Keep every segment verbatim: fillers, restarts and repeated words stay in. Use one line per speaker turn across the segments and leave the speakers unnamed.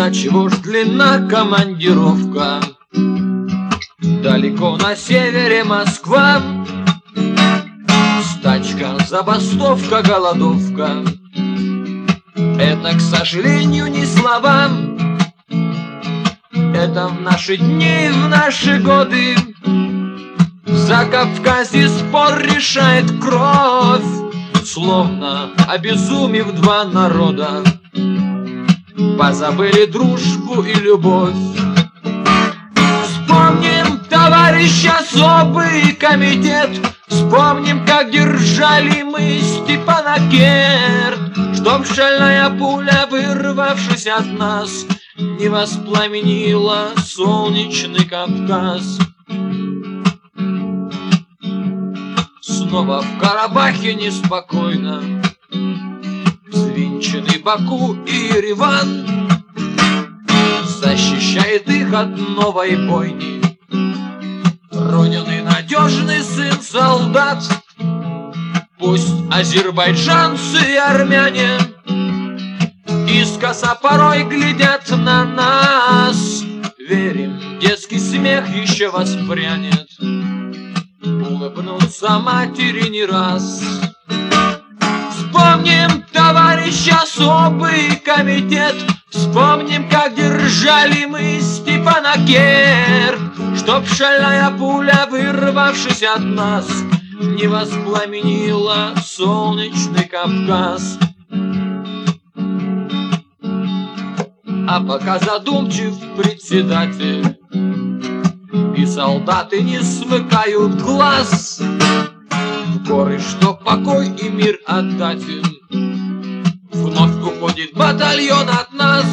Да чего ж длинна командировка? Далеко на севере Москва. Стачка, забастовка, голодовка. Это, к сожалению, не слова. Это в наши дни, в наши годы. В Закавказье спор решает кровь. Словно обезумев два народа, позабыли дружбу и любовь. Вспомним, товарищ, особый комитет. Вспомним, как держали мы Степанакерт, чтоб шальная пуля, вырвавшись от нас, не воспламенила солнечный Кавказ. Снова в Карабахе неспокойно, взвинчены Баку и Ереван. Защищает их от новой бойни родины надежный сын солдат. Пусть азербайджанцы и армяне искоса порой глядят на нас. Верим, детский смех еще воспрянет, улыбнутся матери не раз. Вспомним, товарищ, особый комитет. Вспомним, как держали мы Степанакерт, чтоб шальная пуля, вырвавшись от нас, не воспламенила солнечный Кавказ. А пока задумчив председатель и солдаты не смыкают глаз, в горы, чтоб покой и мир отдать им, вновь уходит батальон от нас.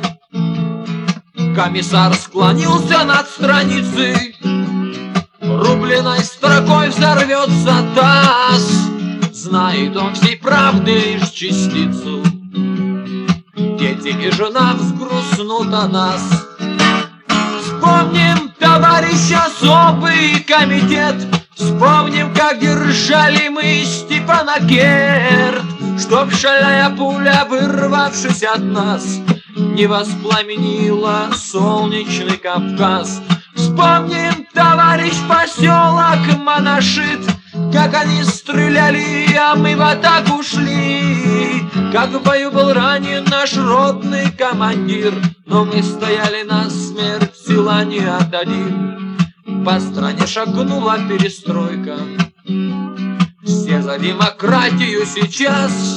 Комиссар склонился над страницей, рубленой строкой взорвется таз. Знает он всей правды лишь частицу, дети и жена взгрустнут о нас. Вспомним, товарищ, особый комитет. Вспомним, как держали мы Степанакерт, чтоб шальная пуля, вырвавшись от нас, не воспламенила солнечный Кавказ. Вспомним, товарищ, поселок Монашит, как они стреляли, а мы в атаку шли. Как в бою был ранен наш родный командир, но мы стояли насмерть, сила не отдадим. По стране шагнула перестройка, все за демократию сейчас.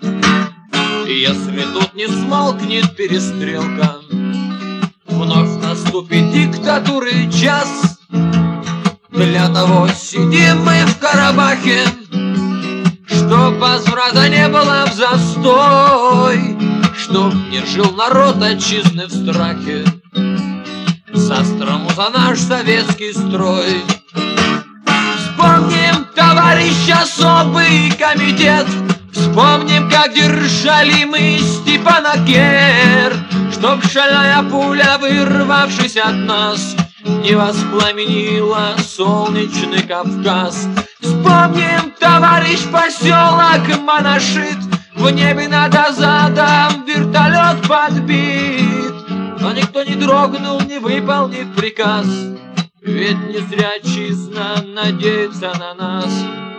Если тут не смолкнет перестрелка, вновь наступит диктатуры час. Для того сидим мы в Карабахе, чтоб возврата не было в застой, чтоб не жил народ отчизны в страхе, застрому за наш советский строй. Вспомним, товарищ, особый комитет. Вспомним, как держали мы Степанакерт, чтоб шальная пуля, вырвавшись от нас, не воспламенила солнечный Кавказ. Вспомним, товарищ, поселок Монашит, в небе над Азадом вертолет подбит, но никто не дрогнул, не выполнив приказ, ведь не зря отчизна надеется на нас.